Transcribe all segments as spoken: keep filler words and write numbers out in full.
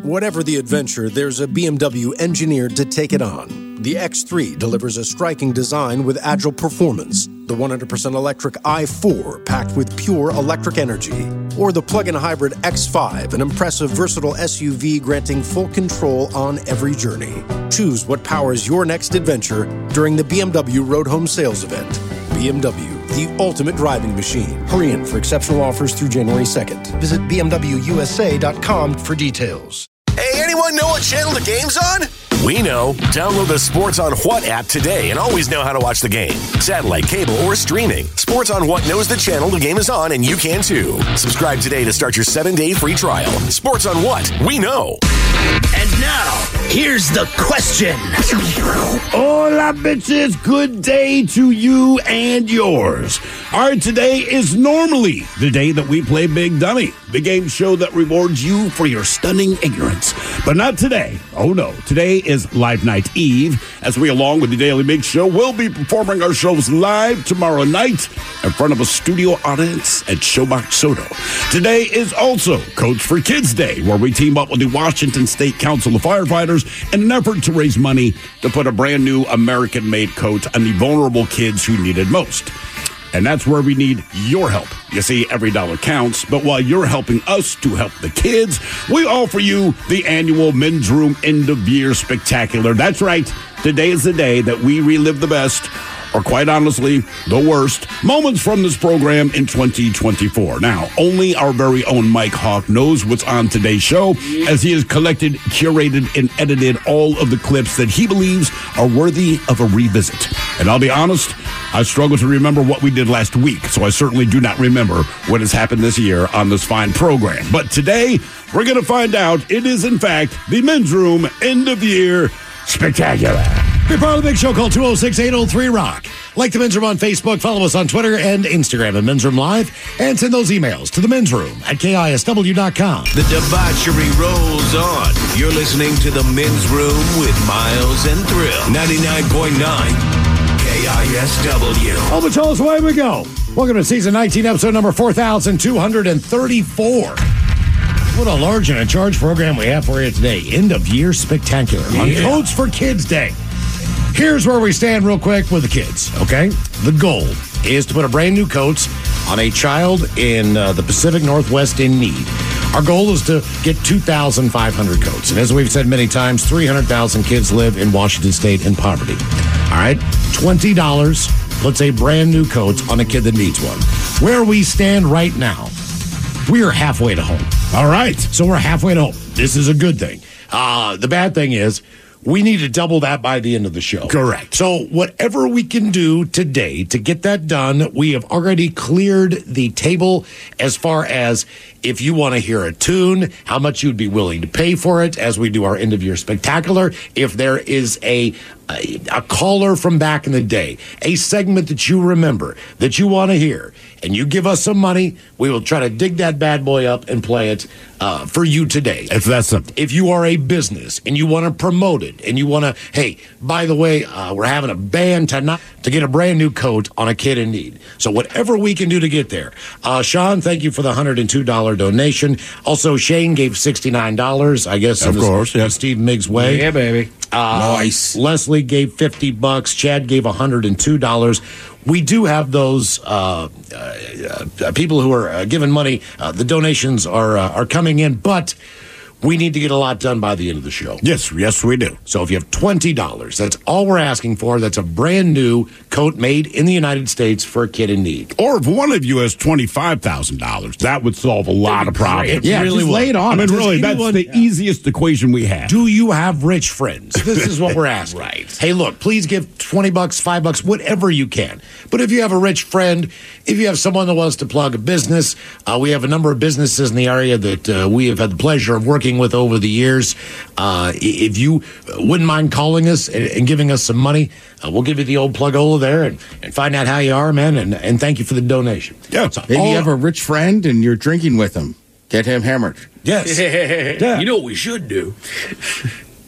Whatever the adventure, there's a B M W engineered to take it on. The X three delivers a striking design with agile performance. The one hundred percent electric i four, packed with pure electric energy. Or the plug-in hybrid X five, an impressive, versatile S U V granting full control on every journey. Choose what powers your next adventure during the B M W Road Home Sales Event. B M W, the ultimate driving machine. Hurry in for exceptional offers through January second. Visit b m w u s a dot com for details. Hey, anyone know what channel the game's on? We know. Download the Sports on What app today and always know how to watch the game. Satellite, cable, or streaming. Sports on What knows the channel the game is on, and you can too. Subscribe today to start your seven-day free trial. Sports on What? We know. And now, here's the question. Hola, bitches. Good day to you and yours. All right, today is normally the day that we play Big Dummy, the game show that rewards you for your stunning ignorance. But not today. Oh, no. Today is Live Night Eve, as we, along with the Daily Big Show, will be performing our shows live tomorrow night in front of a studio audience at Showbox Soto. Today is also Coats for Kids Day, where we team up with the Washington State Council of Firefighters in an effort to raise money to put a brand new American-made coat on the vulnerable kids who need it most. And that's where we need your help. You see, every dollar counts, but while you're helping us to help the kids, we offer you the annual Men's Room End of Year Spectacular. That's right. Today is the day that we relive the best, or quite honestly, the worst, moments from this program in twenty twenty-four. Now, only our very own Mike Hawk knows what's on today's show, as he has collected, curated, and edited all of the clips that he believes are worthy of a revisit. And I'll be honest, I struggle to remember what we did last week, so I certainly do not remember what has happened this year on this fine program. But today, we're going to find out it is, in fact, the Men's Room End of Year Spectacular. Be part of the Big Show. Call two oh six, eight oh three, rock. Like the Men's Room on Facebook. Follow us on Twitter and Instagram at Men's Room Live. And send those emails to the Men's Room at K I S W dot com. The debauchery rolls on. You're listening to the Men's Room with Miles and Thrill. ninety-nine point nine K I S W. Oh, but tell us, away we go. Welcome to season nineteen, episode number four thousand two hundred thirty-four. What a large and a charge program we have for you today. End of year spectacular on Yeah. Coats for Kids Day. Here's where we stand real quick with the kids, okay? The goal is to put a brand new coat on a child in uh, the Pacific Northwest in need. Our goal is to get two thousand five hundred coats. And as we've said many times, three hundred thousand kids live in Washington State in poverty. All right? twenty dollars puts a brand new coat on a kid that needs one. Where we stand right now, we are halfway to home. All right. So we're halfway to home. This is a good thing. Uh, the bad thing is we need to double that by the end of the show. Correct. So whatever we can do today to get that done, we have already cleared the table as far as if you want to hear a tune, how much you'd be willing to pay for it as we do our end of year spectacular. If there is a a, a caller from back in the day, a segment that you remember that you want to hear, and you give us some money, we will try to dig that bad boy up and play it uh, for you today. If that's something. If you are a business and you want to promote it and you want to, hey, by the way, uh, we're having a band tonight to get a brand new coat on a kid in need. So whatever we can do to get there. Uh, Sean, thank you for the one hundred two dollars donation. Also, Shane gave sixty-nine dollars, I guess. Of in course, yeah. Steve Miggs' way. Yeah, baby. Uh, Nice. Leslie gave fifty bucks. Chad gave one hundred two dollars. We do have those uh, uh, uh, people who are uh, giving money. Uh, the donations are uh, are coming in, but we need to get a lot done by the end of the show. Yes, yes, we do. So if you have twenty dollars, that's all we're asking for. That's a brand new coat made in the United States for a kid in need. Or if one of you has twenty-five thousand dollars, that would solve a lot of problems. Yeah, really just would. lay it on. I mean, Does really, that's anyone- the easiest equation we have. Do you have rich friends? This is what we're asking. Right. Hey, look, please give twenty bucks, five bucks, whatever you can. But if you have a rich friend, if you have someone that wants to plug a business, uh, we have a number of businesses in the area that uh, we have had the pleasure of working with over the years. Uh, if you wouldn't mind calling us and, and giving us some money, uh, we'll give you the old plug-ola there and, and find out how you are, man, and, and thank you for the donation. Yeah. So If all- you have a rich friend and you're drinking with him, get him hammered. Yes. You know what we should do?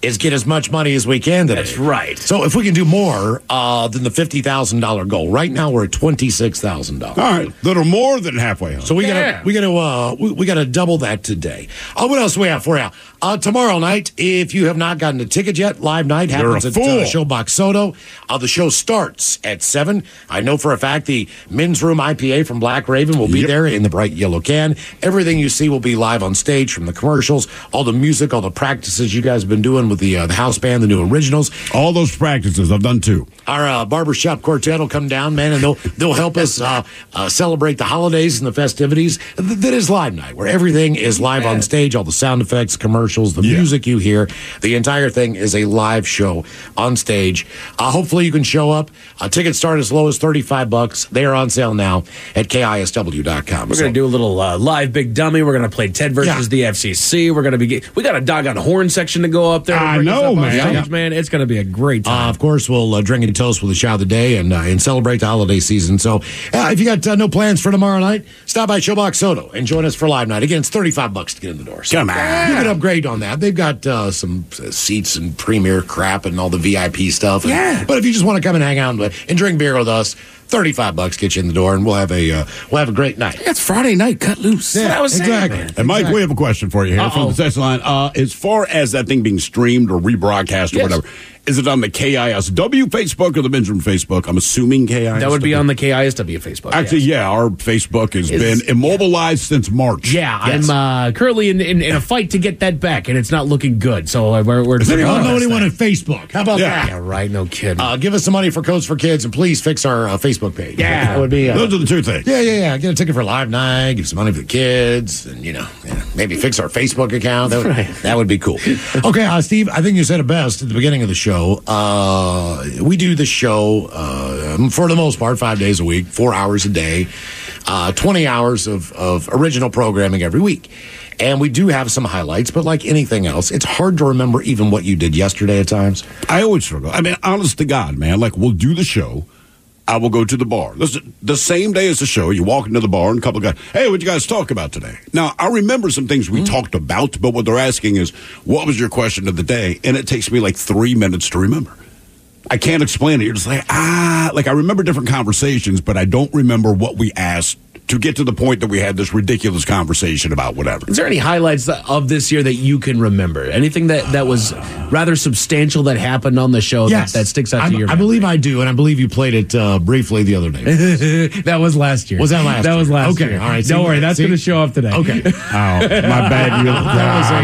is get as much money as we can today. That's right. So if we can do more uh, than the fifty thousand dollars goal, right now we're at twenty-six thousand dollars. All right, little more than halfway home. So we Yeah. gotta we gotta uh, we, we gotta double that today. Uh, what else do we have for you? Uh, tomorrow night, if you have not gotten a ticket yet, live night happens You're a at fool. uh, Showbox Soto. Uh, the show starts at seven. I know for a fact the men's room I P A from Black Raven will be Yep. there in the bright yellow can. Everything you see will be live on stage, from the commercials, all the music, all the practices you guys have been doing with the uh, the house band, the new originals. All those practices I've done too. Our uh, barbershop quartet will come down, man, and they'll they'll help us uh, uh, celebrate the holidays and the festivities. Th- that is live night, where everything is live on stage, all the sound effects, commercials, the Yeah. music you hear. The entire thing is a live show on stage. Uh, hopefully you can show up. Uh, tickets start as low as thirty-five bucks. They are on sale now at K I S W dot com. We're going to do a little uh, live big dummy. We're going to play Ted versus Yeah. the F C C. We're going to be. We got a doggone horn section to go up there. to I bring us know, up on man. stage, Yeah. man. It's going to be a great Uh, time. of course, we'll uh, drink and toast with a shot of the day and uh, and celebrate the holiday season. So, uh, if you got uh, no plans for tomorrow night, stop by Showbox Soto and join us for live night. Again, it's thirty-five bucks to get in the door. So Come on. you can upgrade on that. They've got uh, some uh, seats and premier crap and all the V I P stuff. And, Yeah. But if you just want to come and hang out and, and drink beer with us, thirty-five bucks get you in the door, and we'll have a uh, we'll have a great night. It's Friday night. Cut loose. That's what I was saying, exactly. man. And Mike, we have a question for you here from the text line. Uh, as far as that thing being streamed or rebroadcast or Yes. whatever, is it on the K I S W Facebook or the Men's Room Facebook? I'm assuming K I S W. That would be on the K I S W Facebook. Actually, yes. yeah, our Facebook has Is- been immobilized since March. Yeah, Yes. I'm uh, currently in, in, in a fight to get that back, and it's not looking good. So uh, we're, we're I anyone don't know Honest. anyone at Facebook. How about Yeah. that? yeah, right. No kidding. Uh, give us some money for Codes for Kids, and please fix our uh, Facebook page. Yeah. that would be. Uh, Those are the two things. Yeah, yeah, yeah. Get a ticket for live night. Give some money for the kids, and you know, yeah, maybe fix our Facebook account. That would, that would be cool. Okay, uh, Steve. I think you said it best at the beginning of the show. Uh, we do the show uh, for the most part five days a week, four hours a day, uh, twenty hours of of original programming every week. And we do have some highlights, but like anything else, it's hard to remember even what you did yesterday at times. I always struggle. I mean, honest to God, man, like we'll do the show. I will go to the bar. This, the same day as the show, you walk into the bar and a couple of guys, hey, what you guys talk about today? Now, I remember some things we Mm-hmm. talked about, but what they're asking is, what was your question of the day? And it takes me like three minutes to remember. I can't explain it. You're just like, ah, like I remember different conversations, but I don't remember what we asked to get to the point that we had this ridiculous conversation about whatever. Is there any highlights of this year that you can remember? Anything that, that was rather substantial that happened on the show that, that sticks out I, to your I memory? believe I do, and I believe you played it uh, briefly the other day. That was last year. Was that last That year? was last Okay, year. all right, Don't see, worry, that's see? going to show up today. Okay. Oh, my bad. You, ah,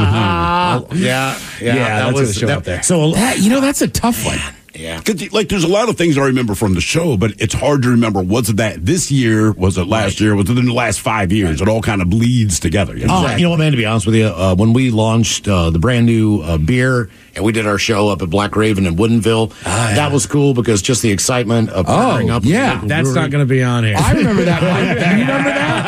man. yeah, yeah, Yeah, that that's was gonna show that, up there. So, That- you know, that's a tough one. yeah. 'Cause, like, there's a lot of things I remember from the show, but it's hard to remember. Was it that this year? Was it last year? Was it in the last five years? It all kind of bleeds together. You know? Oh, you know what, man? To be honest with you, uh, when we launched uh, the brand new uh, beer and we did our show up at Black Raven in Woodinville, that was cool because just the excitement of partnering up. with the local That's brewery. not going to be on here. I remember that one. You remember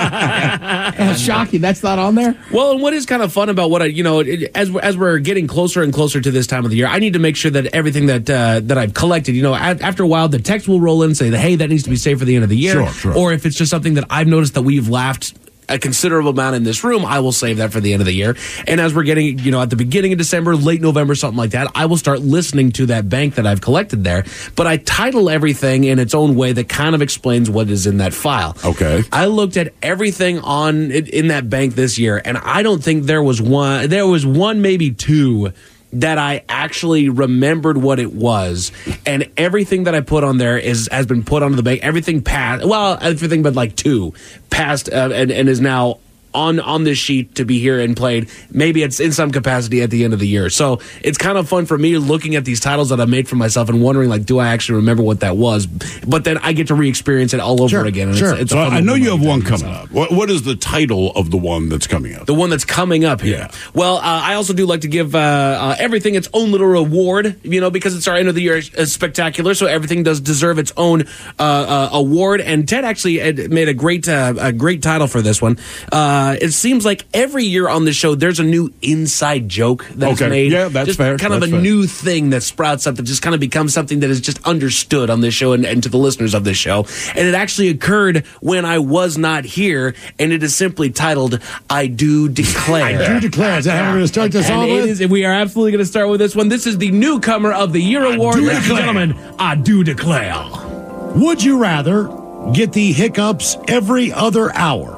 that? That's shocking. That's not on there. Well, and what is kind of fun about what I, you know, it, as we're, as we're getting closer and closer to this time of the year, I need to make sure that everything that uh, that I've collected, you know, a- after a while, the text will roll in and say, that, hey, that needs to be saved for the end of the year. Sure, sure. Or if it's just something that I've noticed that we've laughed a considerable amount in this room, I will save that for the end of the year. And as we're getting, you know, at the beginning of December, late November, something like that, I will start listening to that bank that I've collected there. But I title everything in its own way that kind of explains what is in that file. Okay. I looked at everything on in that bank this year, and I don't think there was one. There was one, maybe two, that I actually remembered what it was, and everything that I put on there is has been put onto the bank. Everything passed. Well, everything but like two passed, uh, and and is now on on this sheet to be here and played. Maybe it's in some capacity at the end of the year. So it's kind of fun for me looking at these titles that I made for myself and wondering, like, do I actually remember what that was? But then I get to re-experience it all over Sure, again. And sure. It's, it's a So fun I know little you have one moment coming up. What, what is the title of the one that's coming up? The one that's coming up here. Yeah. Well, uh, I also do like to give uh, uh, everything its own little reward, you know, because it's our end of the year uh, spectacular, so everything does deserve its own uh, uh, award. And Ted actually had made a great uh, a great title for this one. Uh, uh, it seems like every year on the show there's a new inside joke that's Okay. made. Yeah, that's just fair. Kind That's of a fair. new thing that sprouts up that just kind of becomes something that is just understood on this show and, and to the listeners of this show. And it actually occurred when I was not here, and it is simply titled "I Do Declare." I do declare. Is that how we're going to start this And off it with? is, we are absolutely going to start with this one. This is the newcomer of the year award, do ladies and declare. gentlemen. I do declare. Would you rather get the hiccups every other hour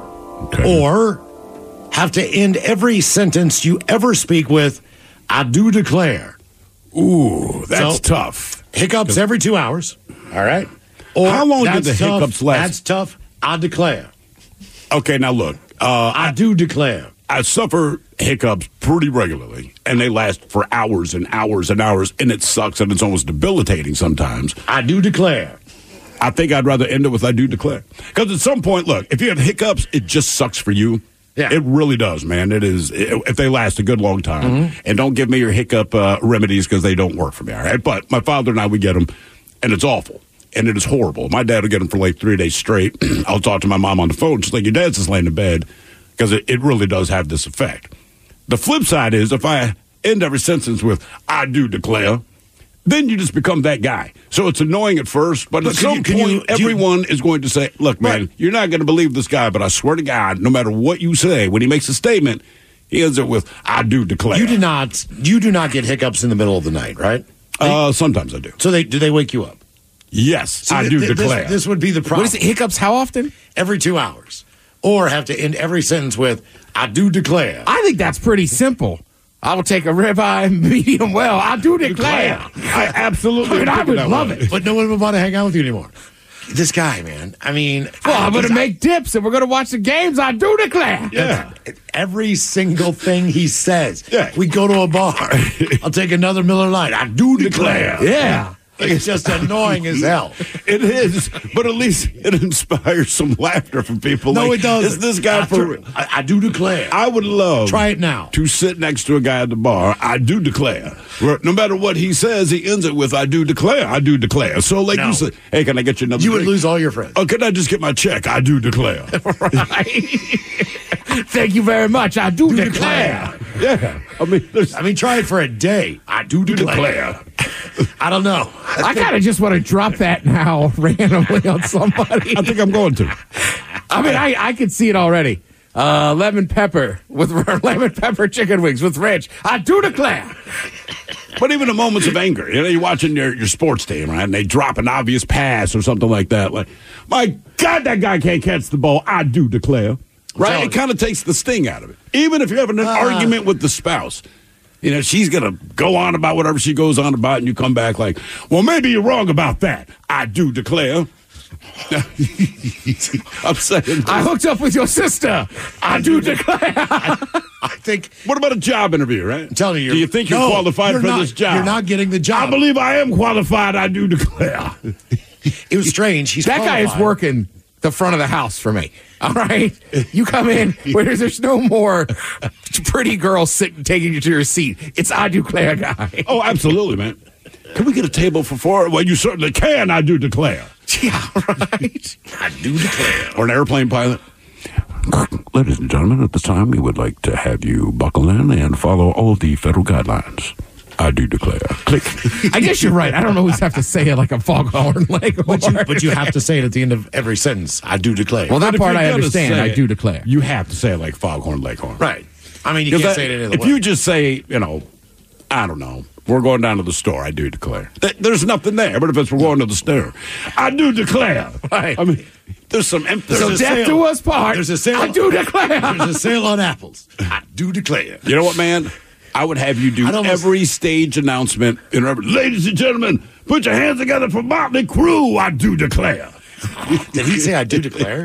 or have to end every sentence you ever speak with, I do declare? Ooh, that's So- tough. Hiccups every two hours. All right. Or How long do that's the tough, hiccups last? That's tough. I declare. Okay, now look. Uh, I do declare. I suffer hiccups pretty regularly, and they last for hours and hours and hours, and it sucks, and it's almost debilitating sometimes. I do declare. I think I'd rather end it with I do declare. Because at some point, look, if you have hiccups, it just sucks for you. Yeah. It really does, man. It is, if they last a good long time. Mm-hmm. And don't give me your hiccup uh, remedies because they don't work for me, all right? But my father and I, we get them, and it's awful. And it is horrible. My dad will get them for like three days straight. I'll talk to my mom on the phone. She's like, your dad's just laying in bed because it, it really does have this effect. The flip side is if I end every sentence with, I do declare, then you just become that guy. So it's annoying at first, but But at can some you- can point, you- do you- everyone is going to say, look, man, Right. you're not going to believe this guy, but I swear to God, no matter what you say, when he makes a statement, he ends it with, I do declare. You do not. You do not get hiccups in the middle of the night, right? Uh, sometimes I do. So they do they wake you up? Yes, See, I th- do th- this- declare. This, would be the problem. What is it? Hiccups how often? Every two hours, or have to end every sentence with "I do declare." I think that's pretty simple. I will take a ribeye medium well. I do declare. I absolutely I mean, I think would that love way. it. But no one would want to hang out with you anymore. This guy, man. I mean, Well, I'm going to he's- make dips and we're going to watch the games. I do declare. Yeah. every single thing he says. Yeah. We go to a bar. I'll take another Miller Lite. I do declare. Yeah. It's just annoying as hell. It is, but at least it inspires some laughter from people. No, like, it doesn't. Is this guy for? After- I, I do declare. I would love Try it now. to sit next to a guy at the bar. I do declare. Where no matter what he says, he ends it with "I do declare." I do declare. So, like No. you said, hey, can I get you another? You would drink? lose all your friends. Oh, can I just get my check? I do declare. Thank you very much. I do, declare. Yeah, I mean, there's, I mean, try it for a day. I do declare. I don't know. I kind of just want to drop that now randomly on somebody. I think I'm going to. I mean, I, I could see it already. Uh, lemon pepper with lemon pepper chicken wings with Rich. I do declare. But even in moments of anger, you know, you're watching your, your sports team, right? And they drop an obvious pass or something like that. Like, my God, that guy can't catch the ball. I do declare. Right? telling It kind of takes the sting out of it. Even if you're having an Uh. argument with the spouse, you know, she's going to go on about whatever she goes on about, and you come back like, well, maybe you're wrong about that. I do declare. I'm saying. I hooked up with your sister. I do declare. I think. What about a job interview, right? I'm telling you. Do you think you're no, qualified you're for not- this job? You're not getting the job. I believe I am qualified. I do declare. It was strange. He's That guy is qualified. working the front of the house for me. All right, you come in where there's, there's no more pretty girls sitting taking you to your seat. It's I declare guy. Oh, absolutely, man. Can we get a table for four? Well, you certainly can. I do declare. Yeah, right. I do declare. Or an airplane pilot. Ladies and gentlemen, at this time, we would like to have you buckle in and follow all of the federal guidelines. I do declare. Click. I guess you're right. I don't always have to say it like a foghorn leghorn. But you, but you have to say it at the end of every sentence. I do declare. Well, that But if part you're I gonna understand. say I it, do declare. You have to say it like foghorn leghorn. right. I mean, you 'Cause can't that- say it any other if way. you just say, you know, I don't know, we're going down to the store, I do declare. Th- There's nothing there. But if it's we're going to the store, I do declare. Right. I mean, there's some emphasis. So There's a death sale. do us part. There's a sale. I do declare. There's a sale on apples. I do declare. You know what, man? I would have you do I'd almost- every stage announcement. In every, ladies and gentlemen, put your hands together for Motley Crue. I do declare. Did he say I do declare?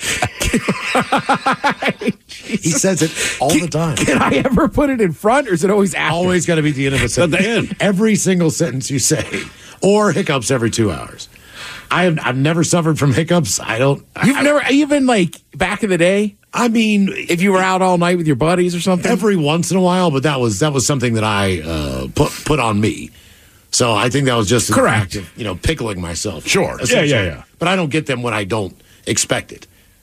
He says it all the time. Can I ever put it in front, or is it always after? Always got to be at the end of a sentence. At the end. Every single sentence you say, or hiccups every two hours. I have I've never suffered from hiccups. I don't. You've I, never even like back in the day, I mean, if you were out all night with your buddies or something. every once in a while, but that was that was something that I uh, put put on me. So I think that was just an Correct. act of, you know, pickling myself. Sure. Yeah, essentially. yeah, yeah. But I don't get them when I don't expect it.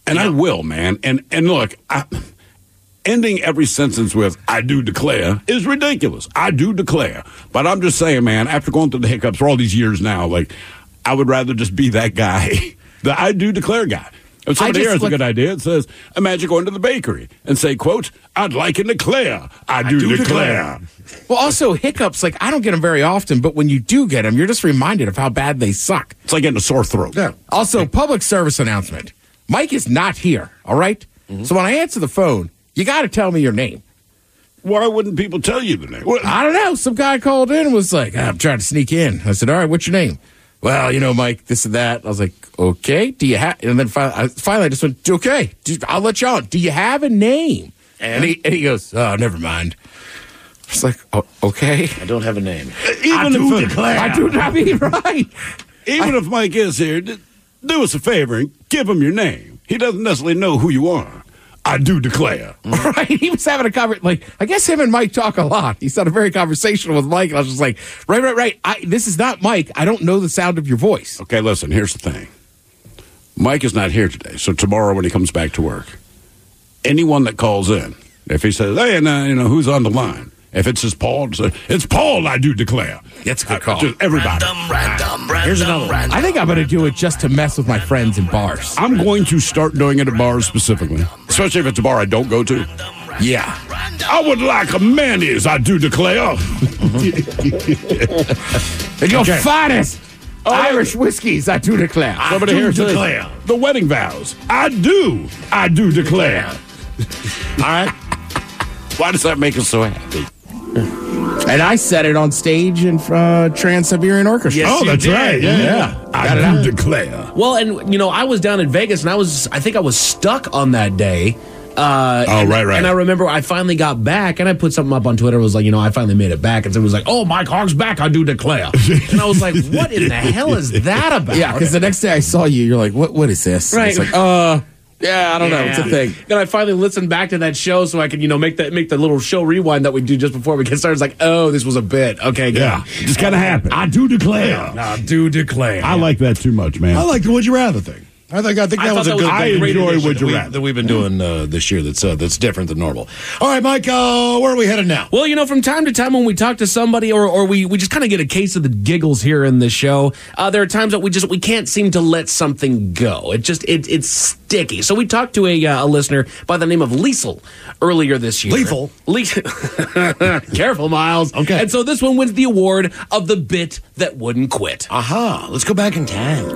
And yeah. I will, man. And and look, I, ending every sentence with "I do declare" is ridiculous. I do declare, but I'm just saying, man. After going through the hiccups for all these years now, like I would rather just be that guy, the "I do declare" guy. If somebody here has a good idea, it says, imagine going to the bakery and say, quote, "I'd like and declare, I do, I do declare. declare." Well, also, hiccups, like, I don't get them very often, but when you do get them, you're just reminded of how bad they suck. It's like getting a sore throat. Yeah. Also, public service announcement. Mike is not here, all right? Mm-hmm. So when I answer the phone, you got to tell me your name. Why wouldn't people tell you the name? What? I don't know. Some guy called in and was like, I'm trying to sneak in. I said, all right, what's your name? Well, you know, Mike, this and that. I was like, okay, do you have, and then finally I, finally I just went, okay, I'll let you on. Do you have a name? And he, and he goes, oh, never mind. I was like, oh, okay. I don't have a name. Even I do if, declare. I do not mean right. Even I, if Mike is here, do us a favor and give him your name. He doesn't necessarily know who you are. I do declare. Right? He was having a conversation. Like, I guess him and Mike talk a lot. He sounded very conversational with Mike. And I was just like, right, right, right. I, this is not Mike. I don't know the sound of your voice. Okay, listen, here's the thing. Mike is not here today. So tomorrow when he comes back to work, anyone that calls in, if he says, hey, and, uh, you know, who's on the line? If it's just Paul, it's Paul, I do declare. That's a good call. Just everybody. Random, random, random, Here's another one. random. I think I'm going to do it just to mess with my friends in bars. I'm going to start doing it at bars specifically, especially if it's a bar I don't go to. Yeah. I would like a mayonnaise, I do declare. And your Okay. finest Irish whiskeys, I do declare. Somebody do here says, declare. the wedding vows. I do. I do declare. All right. Why does that make us so happy? And I said it on stage in uh, Trans-Siberian Orchestra. Yes, Oh, you that's did. right. Yeah. Yeah. I Got it do out. declare. Well, and, you know, I was down in Vegas, and I was, I think I was stuck on that day. Uh, Oh, and, right, right. And I remember I finally got back, and I put something up on Twitter. It was like, you know, I finally made it back. And someone was like, oh, Mike Hogg's back, I do declare. And I was like, what in the hell is that about? Yeah, because the next day I saw you, you're like, what? What is this? Right. It's like, uh, yeah, I don't know. It's a thing. Then I finally listened back to that show so I could, you know, make that make the little show rewind that we do just before we get started. It's like, oh, this was a bit. Okay, good. Yeah. Just gotta happen. I do declare. I do declare. I like that too much, man. I like the Would You Rather thing. I think I think I that was thought a that good was a thing. great enjoy addition Would that, You we, Rather. that we've been doing uh, this year that's uh, that's different than normal. All right, Mike, uh, where are we headed now? Well, you know, from time to time when we talk to somebody or, or we, we just kind of get a case of the giggles here in this show, uh, there are times that we just we can't seem to let something go. It just it, it's sticky. So we talked to a, uh, a listener by the name of Liesel earlier this year. Lethal? Le- Careful, Miles. Okay. And so this one wins the award of the bit that wouldn't quit. Aha, let's go back in time.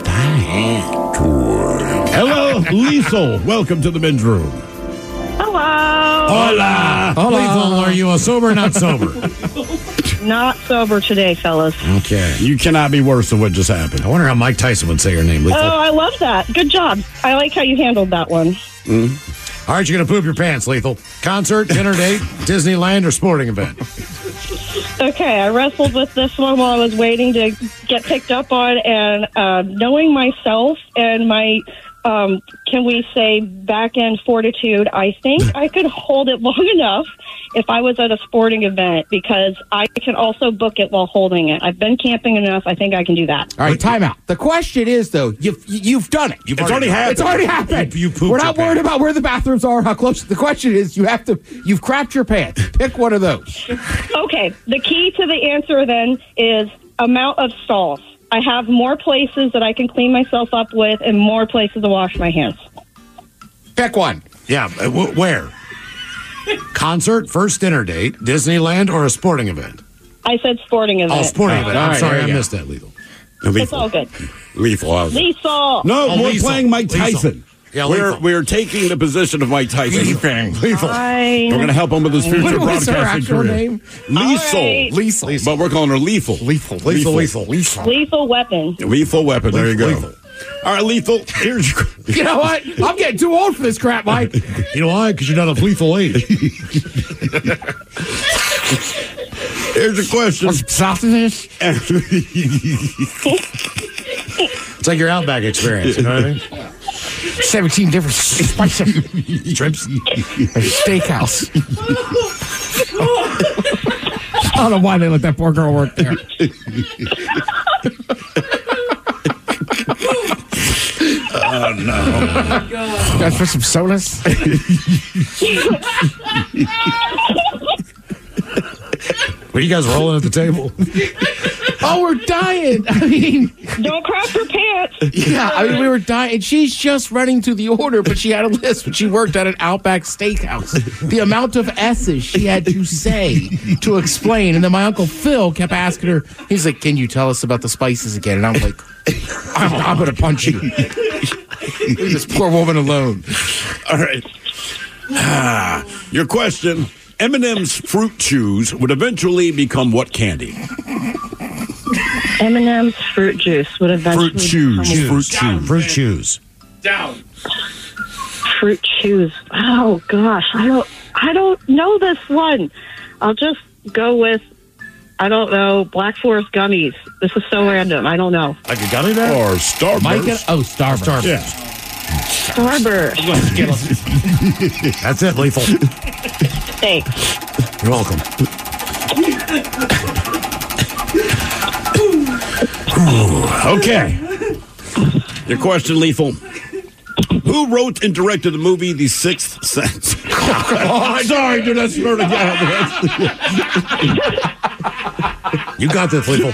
Hello, Liesel. Welcome to the men's room. Hello. Hola. Lethal, are you a sober or not sober? Not sober today, fellas. Okay. You cannot be worse than what just happened. I wonder how Mike Tyson would say your name, Lethal. Oh, I love that. Good job. I like how you handled that one. All right, you're going to poop your pants, Lethal. Concert, dinner date, Disneyland, or sporting event? Okay, I wrestled with this one while I was waiting to get picked up on, and uh, knowing myself and my, um, can we say, back end fortitude, I think I could hold it long enough if I was at a sporting event, because I can also book it while holding it. I've been camping enough. I think I can do that. All right, time out. The question is, though, you've you've done it. You've It's already happened. It's already happened. You- you pooped We're your not worried pants. about where the bathrooms are, how close. The question is, you have to. You've crapped your pants. Pick one of those. Okay, the key to the answer then is amount of stalls. I have more places that I can clean myself up with and more places to wash my hands. Pick one. Yeah, uh, wh- where? Concert, first dinner date, Disneyland, or a sporting event? I said sporting event. Oh, sporting event. all I'm right, sorry, there I you go. missed that, Lethal. It's all good. Lethal. I was- Lethal. No, Oh, we're Liesel. playing Mike Liesel. Tyson. Yeah, we're Lethal. we're taking the position of Mike Tyson. Lethal. Fine. We're going to help him with his future What was her broadcasting actual career. name? Liesel. All right. Liesel. But we're calling her lethal. Lethal. Lethal. Lethal. Lethal. Lethal weapon. Lethal weapon. There you go. Lethal. All right, lethal. Here's your. You know what? I'm getting too old for this crap, Mike. You know why? Because you're not of lethal age. Here's your question. Sausage. It's like your Outback experience. You know what I mean? seventeen different spices. Trips. Steakhouse. I don't know why they let that poor girl work there. Oh no! Guys, for some sodas? What are you guys rolling at the table? Oh, we're dying. I mean, Don't crap your pants. yeah, I mean, we were dying. And she's just running through the order, but she had a list. But she worked at an Outback Steakhouse. The amount of S's she had to say to explain. And then my Uncle Phil kept asking her, he's like, can you tell us about the spices again? And I'm like, I'm, I'm going to punch you. Leave this poor woman alone. All right. Ah, your question. M and M's Fruit Chews would eventually become what candy? M and M's fruit juice would eventually Fruit Chews. become- Fruit Chews. Fruit chews. Down. Fruit chews. Oh gosh, I don't. I don't know this one. I'll just go with. I don't know. Black Forest gummies. This is so random. I don't know. Like a gummy bear? Or Starburst. Micah, oh, Starburst. Starburst. Yeah. Starburst. That's it, Lethal. Thanks. You're welcome. Okay. Your question, Lethal. Who wrote and directed the movie The Sixth Sense? Oh, sorry, dude. That's smart again. You got this, Lethal.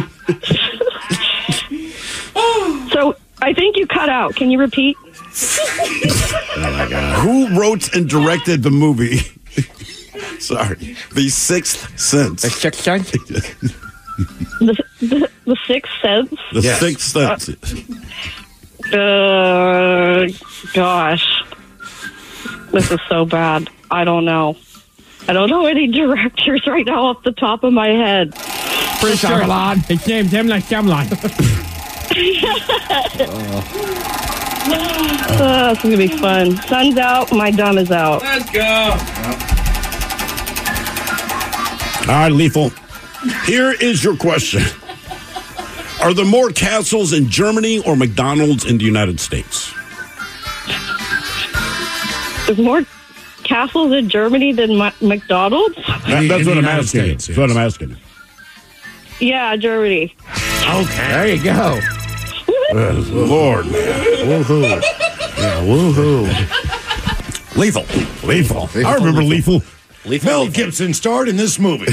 So I think you cut out. Can you repeat? Who wrote and directed the movie? Sorry. The Sixth Sense. The Sixth Sense? The, the, the Sixth Sense. The Yes. Sixth Sense. Uh, gosh, this is so bad. I don't know. I don't know any directors right now off the top of my head. Pretty Shyamalan. His name's M. Night Shyamalan. Uh, it's gonna be fun. Sun's out. My dumb is out. Let's go. All right, Lethal. Here is your question. Are there more castles in Germany or McDonald's in the United States? There's more castles in Germany than Ma- McDonald's. That- In that's the what I'm United asking. States, That's what I'm asking. Yeah, Germany. Okay. There you go. Lord, man. Woohoo. Yeah, woohoo. Lethal. Lethal. I remember Lethal. Mel Gibson starred in this movie.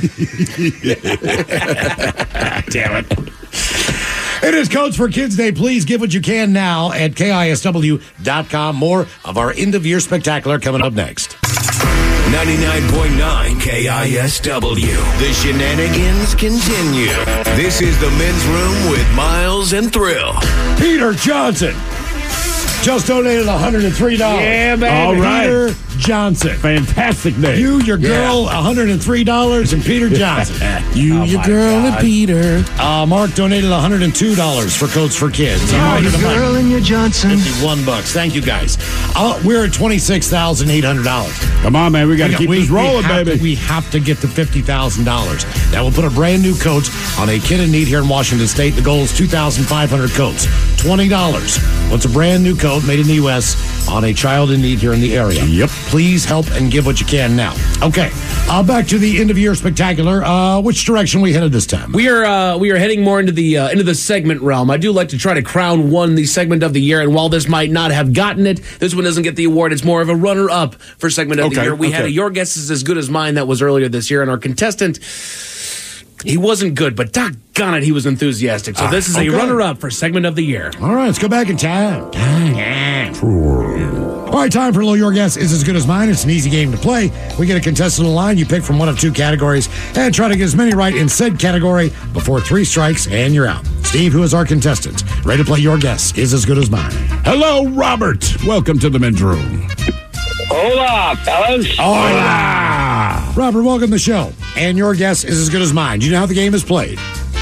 Damn it. It is Codes for Kids Day. Please give what you can now at K I S W dot com. More of our end of year spectacular coming up next. ninety-nine point nine K I S W. The shenanigans continue. This is the Men's Room with Miles and Thrill. Peter Johnson just donated one hundred three dollars. Yeah, baby. All right. Peter Johnson. Fantastic day. You, your girl, one hundred three dollars, and Peter Johnson. You, your girl, and Peter. Uh, Mark donated one hundred two dollars for Codes for Kids. Oh, your girl and your Johnson. fifty-one bucks. Thank you, guys. Uh, we're at twenty-six thousand eight hundred dollars. Come on, man. We got to keep we, this rolling, we have baby. To, we have to get to fifty thousand dollars. That will put a brand new coat on a kid in need here in Washington State. The goal is two thousand five hundred coats. twenty dollars. What's a brand new coat made in the U S on a child in need here in the area? Yep. Please help and give what you can now. Okay. Uh, back to the end of year spectacular. Uh, which direction we headed this time? We are uh, we are heading more into the uh, into the segment realm. I do like to try to crown one the segment of the year, and while this might not have gotten it, this one doesn't get the award. It's more of a runner up for segment of the Okay, year. We had okay. a Your Guess Is As Good As Mine that was earlier this year, and our contestant, he wasn't good, but doggone it, he was enthusiastic. So this is okay. a runner up for segment of the year. All right, let's go back in time. Time. All right, time for a little Your Guess Is As Good As Mine. It's an easy game to play. We get a contestant on the line. You pick from one of two categories and try to get as many right in said category before three strikes, and you're out. Steve, who is our contestant, ready to play Your Guess Is As Good As Mine. Hello, Robert. Welcome to the Men's Room. Hola, fellas. Hola. Robert, welcome to the show. And Your Guess Is As Good As Mine. Do you know how the game is played?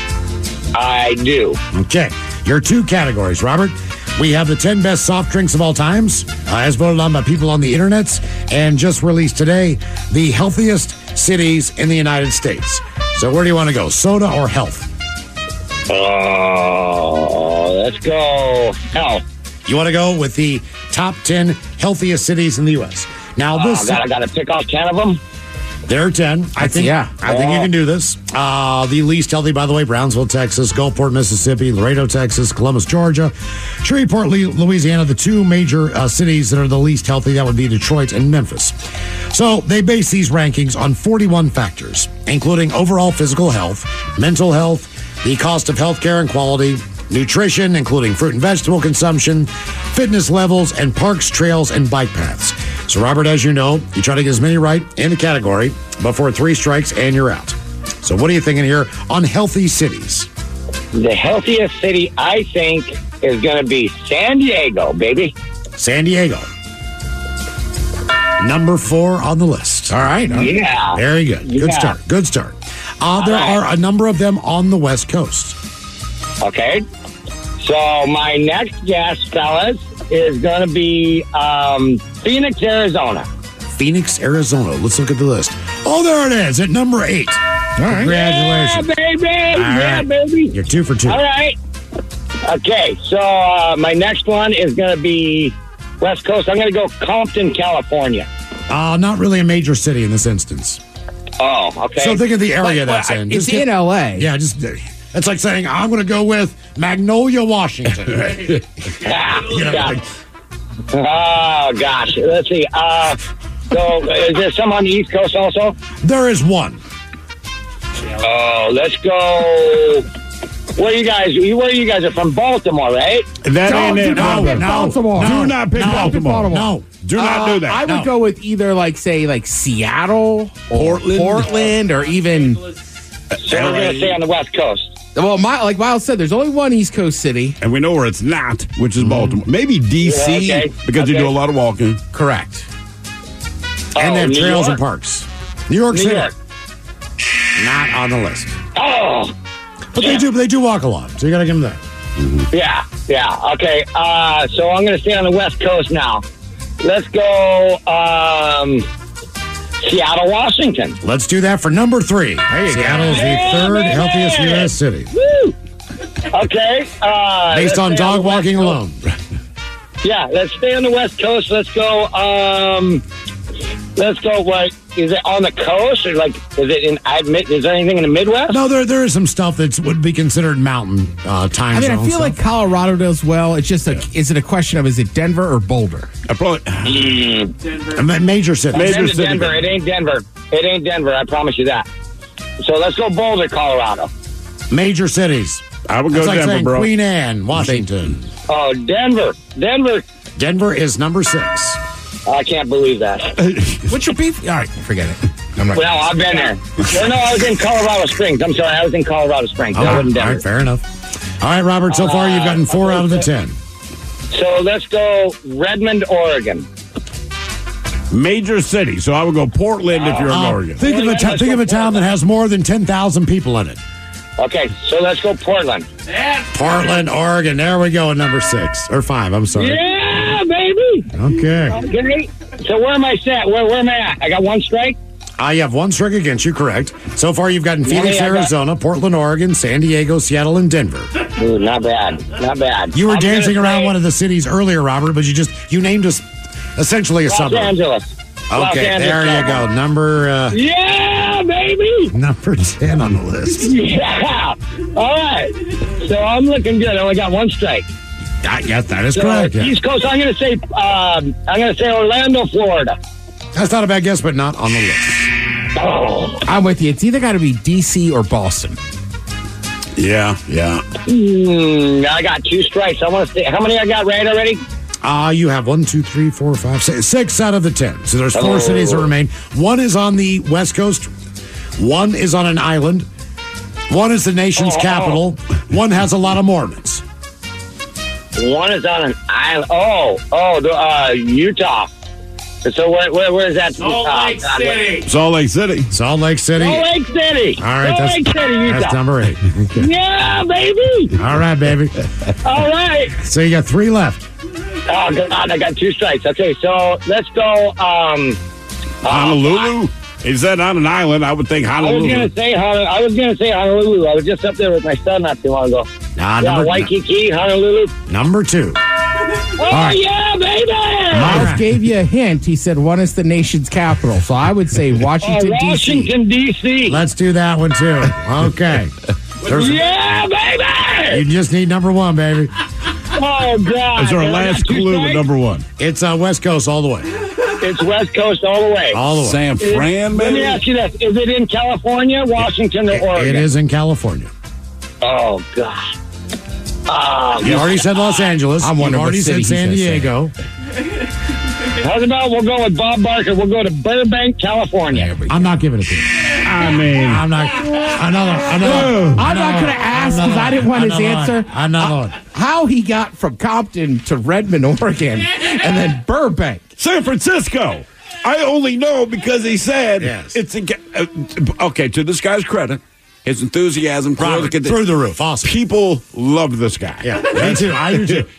I do. Okay. Your two categories, Robert. We have the ten best soft drinks of all times, uh, as voted on by people on the internets, and just released today, the healthiest cities in the United States. So where do you want to go, soda or health? Oh, let's go. Health. You want to go with the top ten healthiest cities in the U S. Now Oh, this, God, I got to pick off ten of them. There are ten. I think. yeah. I think you can do this. Uh, the least healthy, by the way, Brownsville, Texas, Gulfport, Mississippi, Laredo, Texas, Columbus, Georgia, Shreveport, Louisiana. The two major uh, cities that are the least healthy, that would be Detroit and Memphis. So they base these rankings on forty-one factors, including overall physical health, mental health, the cost of healthcare and quality, nutrition, including fruit and vegetable consumption, fitness levels, and parks, trails, and bike paths. So, Robert, as you know, you try to get as many right in the category before three strikes and you're out. So what are you thinking here on healthy cities? The healthiest city, I think, is going to be San Diego, baby. San Diego. Number four on the list. All right. All right. Yeah. Very good. Good Yeah. start. Good start. Uh, there right. are a number of them on the West Coast. Okay. So my next guess, fellas, is going to be um, Phoenix, Arizona. Phoenix, Arizona. Let's look at the list. Oh, there it is at number eight. All right. Congratulations. Yeah, baby. All yeah, right. baby. You're two for two. All right. Okay, so uh, my next one is going to be West Coast. I'm going to go Compton, California. Uh, not really a major city in this instance. Oh, okay. So think of the area But- that's but in. It's Just in get- L A. Yeah, just it's like saying I'm going to go with Magnolia, Washington. Ah, You know, yeah. like- Oh, gosh. Let's see. Uh, so is there some on the East Coast also? there is one. Oh, let's go. Where you guys? Where you guys are from? Baltimore, right? That ain't it. no, brother. no, Baltimore. Do No, not pick no, Baltimore. No. Do not Uh, do that. I would No. go with either, like, say, like Seattle, or Portland. Portland, or even. So we're going to stay on the West Coast. Well, my, like Miles said, there's only one East Coast city. And we know where it's not, which is Baltimore. Maybe D C, Yeah, okay. because you Okay. do a lot of walking. Correct. And Oh, they have New trails York? and parks. New York New City. York. Not on the list. Oh, But they do they do walk a lot, so you got to give them that. yeah, yeah. Okay, uh, so I'm going to stay on the West Coast now. Let's go um, Seattle, Washington. Let's do that for number three. Seattle is the Yeah, third baby. healthiest U S city. Woo! Okay. Uh, Based let's on stay dog the West walking Coast. alone. Yeah, let's stay on the West Coast. Let's go. Um, let's go. What is it on the coast or like? Is it in? I admit, is there anything in the Midwest? No, there there is some stuff that would be considered mountain uh, time I mean, I zone feel like stuff. Colorado does well. It's just a, is it a question of is it Denver or Boulder? I probably, A ma- major city. Major Denver, city. Denver. It ain't Denver. It ain't Denver. I promise you that. So let's go Boulder, Colorado. Major cities. I would go It's like Denver, saying bro. Queen Anne, Washington. Oh, Denver, Denver. Denver is number six. I can't believe that. What's your beef? All right, forget it. I'm not. Well, I've been there. Well, no, I was in Colorado Springs. I'm sorry, I was in Colorado Springs. All I right, wasn't all Denver. right, fair enough. All right, Robert, so far you've gotten four out of the ten. So let's go Redmond, Oregon. Major city. So I would go Portland if you're in Uh, Oregon. think of a t- think of a town that has more than ten thousand people in it. Okay, so let's go Portland. Portland, Oregon. There we go at number six. Or five, I'm sorry. Yeah, baby. Okay. Okay. So where am I set? Where, where am I at? I got one strike? Uh, you have one strike against you, correct. So far, you've gotten Phoenix, Yeah, I got- Arizona, Portland, Oregon, San Diego, Seattle, and Denver. Ooh, not bad. Not bad. You were I'm gonna dancing around say one of the cities earlier, Robert, but you just you named us essentially a Los suburb. Angeles. Los Okay, Angeles, there you go. California. Number uh, Yeah, baby. number ten on the list. Yeah. All right. So I'm looking good. I only got one strike. Ah, yes, that is So correct. yeah. East Coast. I'm going to say. Um, I'm going to say Orlando, Florida. That's not a bad guess, but not on the list. Oh. I'm with you. It's either got to be D C or Boston. Yeah, yeah. Mm, I got two strikes. I want to say. How many I got right already? Uh, you have one, two, three, four, five, six, six out of the ten. So there's four Oh. cities that remain. One is on the West Coast. One is on an island. One is the nation's Oh. capital. One has a lot of Mormons. One is on an island. Oh, oh, the, uh, Utah. So where, where, where is that? Salt Lake City. Salt Lake City. Salt Lake City. Salt Lake City. All right, Salt that's, Lake City, Utah. that's number eight. Okay. Yeah, baby. All right, baby. All right. So you got three left. Oh, God, I got two strikes. Okay, so let's go. Um, Honolulu? Is that on an island? I would think I was Honolulu. gonna say Hon- I was gonna say Honolulu. I was just up there with my son not too long ago. Nah, Yeah, number, Waikiki, Honolulu. number two. Oh, right. yeah, baby! Miles right. gave you a hint. He said one is the nation's capital. So I would say Washington, Oh, D C. Washington, D C Let's do that one too. Okay. There's- Yeah, baby! You just need number one, baby. Oh, God. That's our Did I last get you clue with straight? number one. It's uh, West Coast all the way. It's West Coast all the way. All the way. San Fran, Let me baby. ask you this. Is it in California, Washington, or Oregon? It is in California. Oh, God. Oh, You already said Los Angeles. I'm You've wondering what already city said he San said, Diego. How's about we'll go with Bob Barker? We'll go to Burbank, California. I'm not giving it to you. I mean, I'm not. Another. Another. I'm not going to ask because I didn't want his Another one. answer. Another one. How he got from Compton to Redmond, Oregon, and then Burbank. San Francisco. I only know because he said Yes. it's in, uh, okay. To this guy's credit, his enthusiasm Robert, through the, through the roof. Awesome. people love this guy. Yeah, me too. I do too.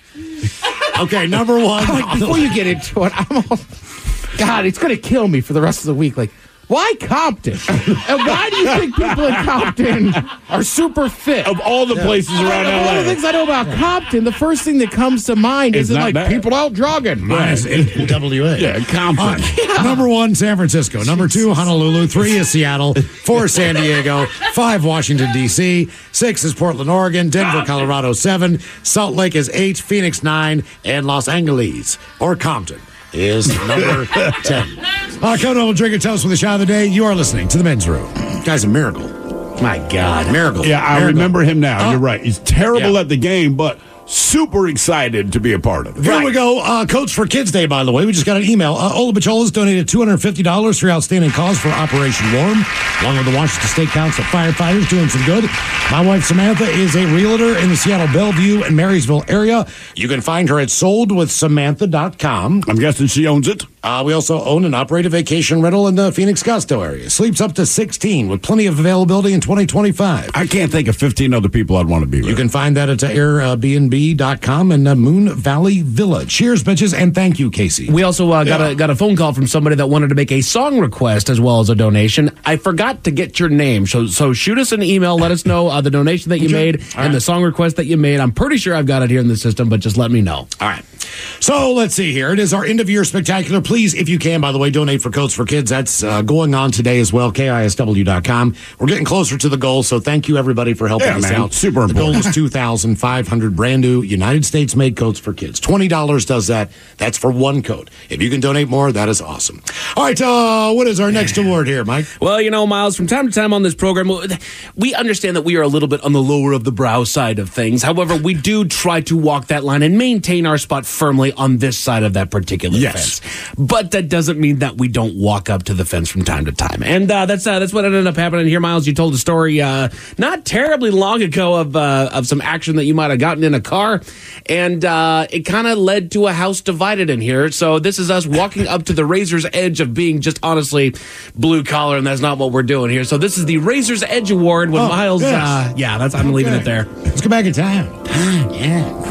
Okay, number one. Like, before you get into it, I'm all, God, it's going to kill me for the rest of the week. Like, why Compton? And why do you think people in Compton are super fit? Of all the places around One of the L A, things I know about Compton, the first thing that comes to mind It's isn't not like bad. people out jogging. Minus eight in W A. yeah, Compton. Number one, San Francisco. Number two, Honolulu. Three is Seattle. Four, San Diego. Five, Washington, D C. Six is Portland, Oregon. Denver, Colorado. Seven. Salt Lake is eight. Phoenix, nine. And Los Angeles, or Compton, is number ten. Uh, Cono will drink a toast with a shot of the day. You are listening to The Men's Room. Guy's a miracle. My God. Miracle. Yeah, I Miracle. remember him now. Oh. You're right. He's terrible Yeah. at the game, but super excited to be a part of it. Here we go. Uh, Coats for Kids Day, by the way. We just got an email. Uh, Ola Bacholas donated two hundred fifty dollars for your outstanding cause for Operation Warm, along with the Washington State Council firefighters doing some good. My wife, Samantha, is a realtor in the Seattle, Bellevue, and Marysville area. You can find her at sold with samantha dot com. I'm guessing she owns it. Uh, we also own and operate a vacation rental in the Phoenix Scottsdale area. Sleeps up to sixteen with plenty of availability in twenty twenty-five. I can't think of fifteen other people I'd want to be with. You can find that at uh, airbnb dot com and uh, Moon Valley Villa. Cheers, bitches, and thank you, Casey. We also uh, got a got a phone call from somebody that wanted to make a song request as well as a donation. I forgot to get your name, so so shoot us an email. Let us know uh, the donation that you made and the song request that you made. I'm pretty sure I've got it here in the system, but just let me know. All right. So let's see here. It is our end of year spectacular. Please, if you can, by the way, donate for Coats for Kids. That's uh, going on today as well. K I S W dot com. We're getting closer to the goal, so thank you everybody for helping Yeah, us man. out. Super The goal important. is two thousand five hundred brand new United States made coats for kids. twenty dollars does that. That's for one coat. If you can donate more, that is awesome. All right. Uh, what is our next award here, Mike? Well, you know, Miles, from time to time on this program, we understand that we are a little bit on the lower of the brow side of things. However, we do try to walk that line and maintain our spot firmly on this side of that particular Yes. fence. But that doesn't mean that we don't walk up to the fence from time to time. And uh, that's uh, that's what ended up happening here, Miles. You told a story uh, not terribly long ago of uh, of some action that you might have gotten in a car, and uh, it kind of led to a house divided in here. So this is us walking up to the razor's edge of being just honestly blue collar, and that's not what we're doing here. So this is the Razor's Edge Award when Oh, Miles. yes. Uh, yeah, that's I'm leaving it there. Let's go back in time. Time, yeah.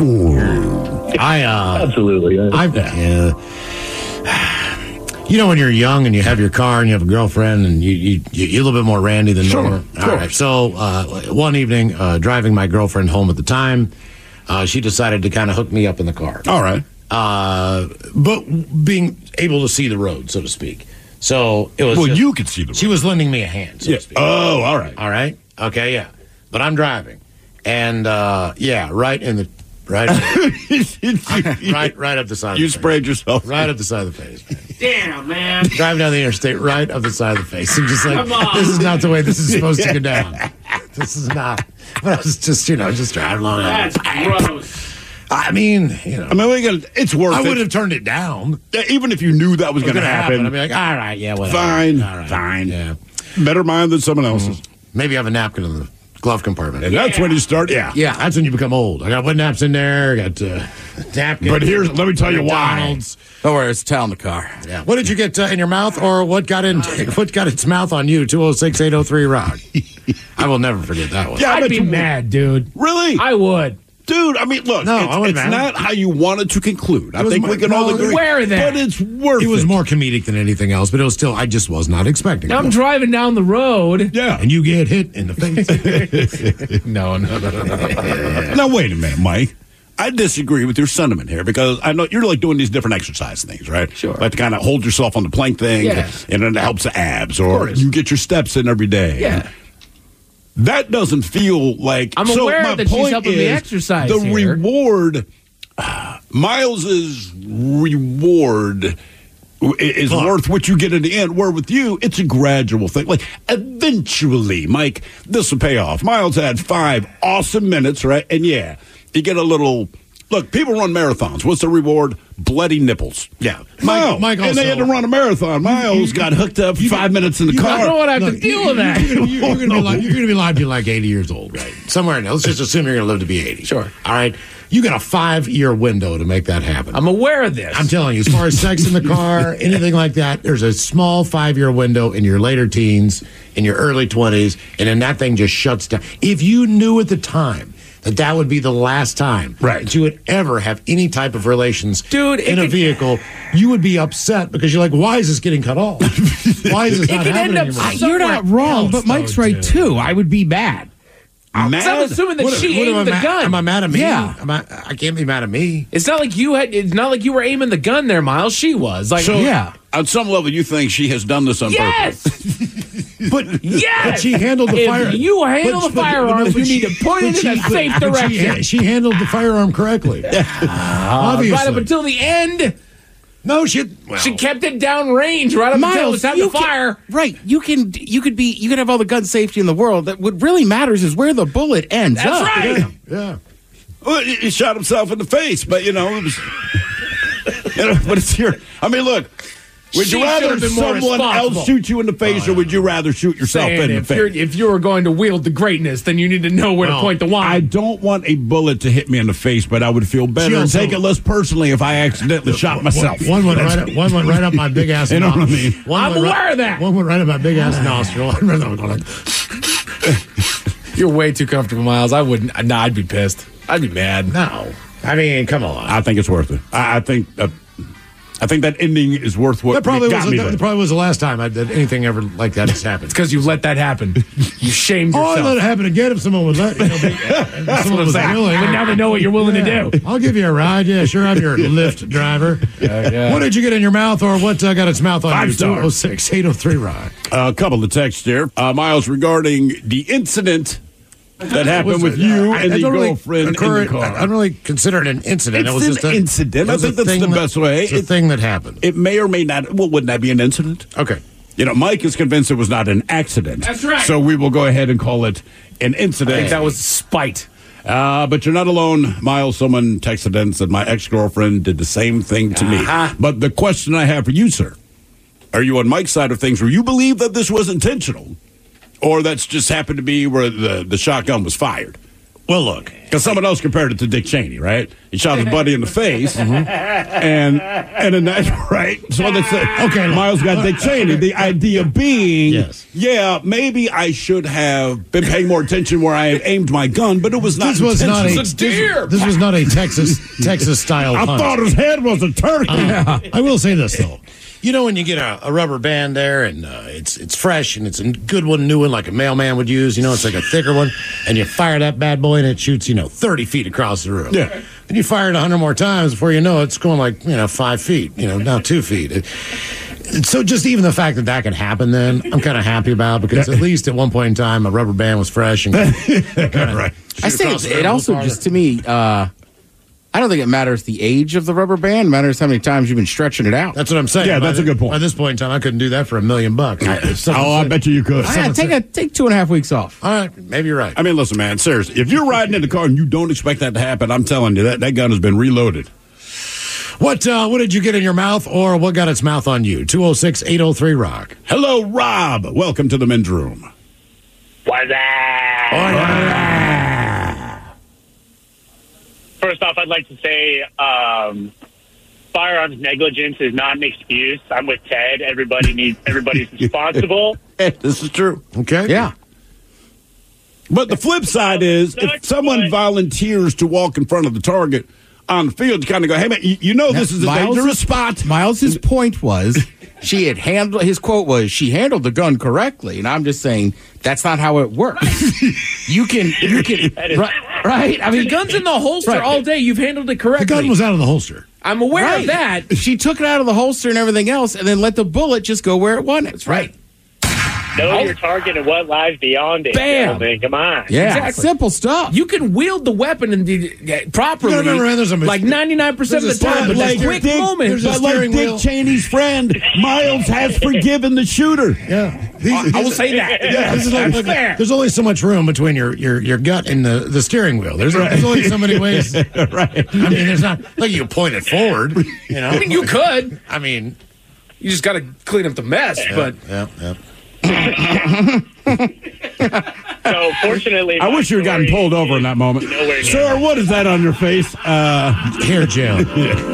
I, uh, Absolutely. I've, yeah. You know, when you're young and you have your car and you have a girlfriend and you, you, you're a little bit more randy than Sure, normal. sure. All right. So, uh, one evening, uh, driving my girlfriend home at the time, uh, she decided to kind of hook me up in the car. All right. Uh, but being able to see the road, so to speak. So it was. Well, just- you could see the She was lending me a hand, so Yeah. to speak. Oh, all right. All right. Okay. Yeah. But I'm driving, and uh, yeah, right in the right, right, right up the side. You of the sprayed face. yourself. Right up the side of the face. Damn, man. Driving down the interstate, right up the side of the face. I'm just like, Come on. this is not the way this is supposed to go down. This is not. But I was just, you know, just driving along. That's gross. I mean, you know, I mean, we got, it's worth I it. would have turned it down. Yeah, even if you knew that was going to Gonna happen. I'd be like, all right, yeah, whatever. Fine, All right. fine. Yeah. Better mine than someone else's. Maybe have a napkin in the glove compartment. And that's when you start. Yeah. Yeah, that's when you become old. I got wet naps in there. I got uh, napkins. But here's, let me tell you why. McDonald's. Don't worry, it's a towel in the car. Yeah. What did you get uh, in your mouth, or what got in? What got its mouth on you? Two zero six eight zero three rock. I will never forget that one. Yeah, I I'd bet be you would. mad, dude. Really? I would. Dude, I mean, look, No, it's, I wouldn't it's have. not how you wanted to conclude. I was think my- we can no, all agree. wear that. But it's worth it. It was more comedic than anything else, but it was still. I just was not expecting. I'm it. driving down the road. Yeah. And you get hit in the face. No, no, no, no, no. Now, wait a minute, Mike. I disagree with your sentiment here because I know you're like doing these different exercise things, right? Sure. Like to kind of hold yourself on the plank thing, Yeah. and then it helps the abs, or course. you get your steps in every day. Yeah. That doesn't feel like. I'm so aware my that she's point helping me is exercise The here. reward, uh, Miles's reward is Look. worth what you get in the end. Where with you, it's a gradual thing. Like eventually, Mike, this will pay off. Miles had five awesome minutes, right? And yeah, you get a little. Look, people run marathons. What's the reward? Bloody nipples. Yeah. Mike, Mike and they also- had to run a marathon. Miles got hooked up for five minutes in the car. I don't want to have Look, to deal you- with that. You're gonna, you're, gonna be like, you're gonna be alive to like eighty years old, right? Somewhere in there. Let's just assume you're gonna live to be eighty. Sure. All right. You got a five year window to make that happen. I'm aware of this. I'm telling you, as far as sex in the car, anything like that, there's a small five year window in your later teens, in your early twenties, and then that thing just shuts down. If you knew at the time that that would be the last time Right. that you would ever have any type of relations Dude, it in a could- vehicle, you would be upset because you're like, why is this getting cut off? Why is this It not could happening end up anymore? You're not wrong, but Mike's right too. I would be mad. Mad? I'm assuming that What- she what am I aimed the ma- gun. Am I mad at me? Yeah. Am I, I can't be mad at me. It's not like you had. It's not like you were aiming the gun there, Miles. She was like, So, Yeah. on some level, you think she has done this on yes, purpose. But yes. But she handled the if fire. you handle but- the but- firearms, but you she- need to point it but in a she- safe but she- direction. She, handled the firearm correctly. Obviously. Right up until the end, no, she. Well, she kept it down range. Right up until it Miles, was time you to fire. Can, right? You can you could be you can have all the gun safety in the world. That what really matters is where the bullet ends That's up. right. yeah. Well, he he shot himself in the face, but you know, it was. You know, but it's your. I mean, look. Would She you rather should've been more someone responsible. else shoot you in the face, or would you rather shoot yourself Saying in the if you're face? if you were going to wield the greatness, then you need to know where Well, to point the wine. I don't want a bullet to hit me in the face, but I would feel better She and also- take it less personally if I accidentally shot myself. One, one went right. Up, one went right up my big ass. You know what I nostril. mean? One I'm went aware right, of that. One went right up my big ass nostril. I remember that going like, You're way too comfortable, Miles. I wouldn't. Nah, I'd be pissed. I'd be mad. no. I mean, come on. I think it's worth it. I, I think. Uh, I think that ending is worth what That probably got was. me That there. probably was the last time I did anything ever like that has happened. Because you let that happen. You shamed Oh, I yourself. let it happen again if someone would let. You know, be, if That's someone what I'm was saying. willing. But now they know what you're willing Yeah. to do. I'll give you a ride. Yeah, sure. I'm your Lyft driver. yeah. What did you get in your mouth, or what uh, got its mouth on Five you? stars. two oh six, eight oh three, Rock. Uh, a couple of texts here, uh, Miles, regarding the incident that happened with you and the don't really girlfriend occur- in the car. I don't really consider it an incident. It's it was an just a, incident. it I was a think that's thing the that- best way. It's a It- thing that happened. It may or may not. Well, wouldn't that be an incident? Okay. You know, Mike is convinced it was not an accident. That's right. So we will go ahead and call it an I incident. think that was spite. Uh, but you're not alone, Miles. Someone texted in and said my ex-girlfriend did the same thing to Uh-huh. me. But the question I have for you, sir, are you on Mike's side of things where you believe that this was intentional, or that's just happened to be where the, the shotgun was fired? Well, look. Because someone else compared it to Dick Cheney, right? He shot his buddy in the face, and and in that, right? So they said, okay, Miles got Dick Cheney. The idea being, Yes. yeah, maybe I should have been paying more attention where I had aimed my gun, but it was not. This was not a, intentional. It's a deer. This, this was not a Texas Texas style I hunt. thought his head was a turkey. Uh, I will say this though, you know when you get a, a rubber band there and uh, it's it's fresh and it's a good one, new one like a mailman would use. You know, it's like a thicker one, and you fire that bad boy and it shoots you know thirty feet across the room. Yeah. And you fire it a hundred more times before you know it, it's going like you know five feet. You know now two feet. It, so just even the fact that that could happen, then I'm kind of happy about because at least at one point in time a rubber band was fresh and kinda Right. I shoot say across it, the it room also farther. just to me. Uh, I don't think it matters the age of the rubber band. It matters how many times you've been stretching it out. That's what I'm saying. Yeah, By that's a the- good point. By this point in time, I couldn't do that for a million bucks. Oh, I bet you you could. Yeah, take a take two and a half weeks off. All right, maybe you're right. I mean, listen, man, seriously, if you're riding in the car and you don't expect that to happen, I'm telling you that that gun has been reloaded. What uh, what did you get in your mouth, or what got its mouth on you? two oh six, eight oh three, Rock. Hello, Rob. Welcome to the men's room. What's that? First off, I'd like to say um, firearms negligence is not an excuse. I'm with Ted. Everybody needs. Everybody's responsible. This is true. Okay. Yeah. But the flip side is, if someone volunteers to walk in front of the target on the field, you kind of go, hey, man, you, you know this is a Miles' dangerous spot. Miles's point was she had handled his quote was she handled the gun correctly, and I'm just saying that's not how it works. you can you can That is- right, Right? I mean, guns in the holster Right. all day. You've handled it The correctly. gun was out of the holster. I'm aware Right. of that. She took it out of the holster and everything else, and then let the bullet just go where it wanted. That's right. Know your target and what lies beyond it. Bam. gentlemen. Come on. Yeah, Exactly. simple stuff. You can wield the weapon and the, uh, properly. You gotta remember, man, there's a- like ninety-nine percent of there's the a time, but like that quick Dick- moment. there's a But like steering Dick wheel. Cheney's friend, Miles has forgiven the shooter. Yeah. I, I will say that. Yeah, this is like, That's fair. there's only so much room between your, your, your gut and the, the steering wheel. There's, there's only so many ways. Right. I mean, there's not like you point it forward. You know, I mean, you could. I mean, You just got to clean up the mess. But yeah, yeah. So fortunately, I wish you had gotten pulled over in that moment. Nowhere near. Sir, what is that on your face? Uh, Here, Jim.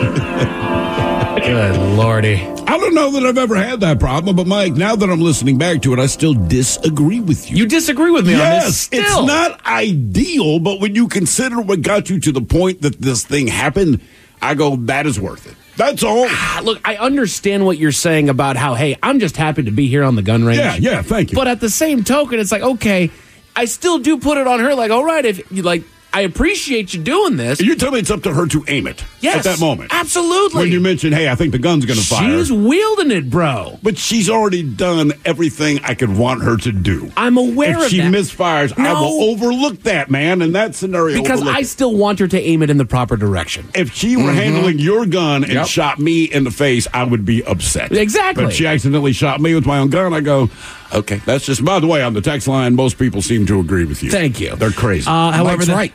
good lordy. I don't know that I've ever had that problem, but Mike, now that I'm listening back to it, I still disagree with you. You disagree with me on this Yes, still. it's not ideal, but when you consider what got you to the point that this thing happened, I go, that is worth it. That's all. Ah, Look, I understand what you're saying about how, hey, I'm just happy to be here on the gun range. Yeah, yeah, thank you. But at the same token, it's like, okay, I still do put it on her. Like, all right, if you like, I appreciate you doing this. You tell me it's up to her to aim it Yes, at that moment. absolutely. When you mention, hey, I think the gun's going to fire. She's wielding it, bro. But she's already done everything I could want her to do. I'm aware If of she that. misfires, I No. will overlook that, man, in that scenario. Because overlook I it. still want her to aim it in the proper direction. If she were handling your gun and Yep. shot me in the face, I would be upset. Exactly. But she accidentally shot me with my own gun. I go, okay, that's just, by the way, on the text line, most people seem to agree with you. Thank you. They're crazy. Uh, however, Mike's that- right.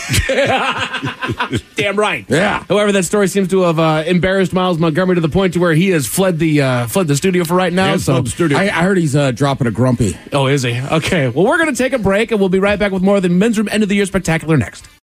Damn right. Yeah. However, that story seems to have uh, embarrassed Miles Montgomery to the point to where he has fled the uh, fled the studio for right now. Yeah, so, fled the studio. I, I heard he's uh, dropping a grumpy. oh, is he? Okay. Well, we're going to take a break, and we'll be right back with more of the Men's Room End of the Year Spectacular next.